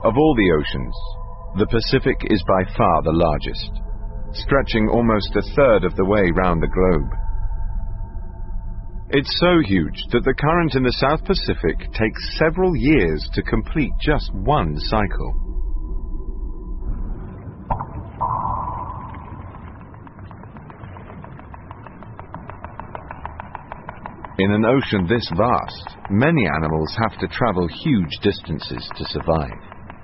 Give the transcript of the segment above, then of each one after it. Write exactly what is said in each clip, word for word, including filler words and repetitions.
Of all the oceans, the Pacific is by far the largest, stretching almost a third of the way round the globe. It's so huge that the current in the South Pacific takes several years to complete just one cycle. In an ocean this vast, many animals have to travel huge distances to survive.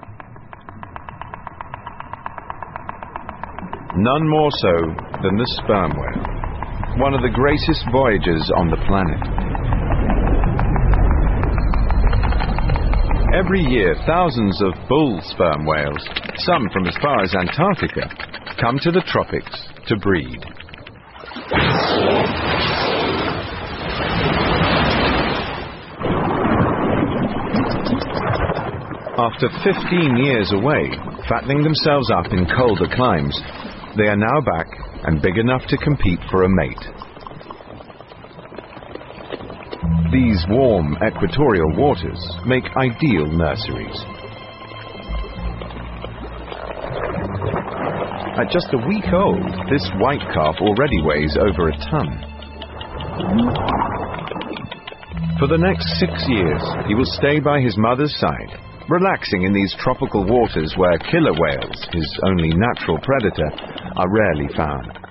None more so than the sperm whale, one of the greatest voyagers on the planet. Every year, thousands of bull sperm whales, some from as far as Antarctica, come to the tropics to breed. After fifteen years away, fattening themselves up in colder climes, they are now back and big enough to compete for a mate. These warm equatorial waters make ideal nurseries. At just a week old, this white calf already weighs over a ton. For the next six years, he will stay by his mother's side, relaxing in these tropical waters where killer whales, his only natural predator, are rarely found.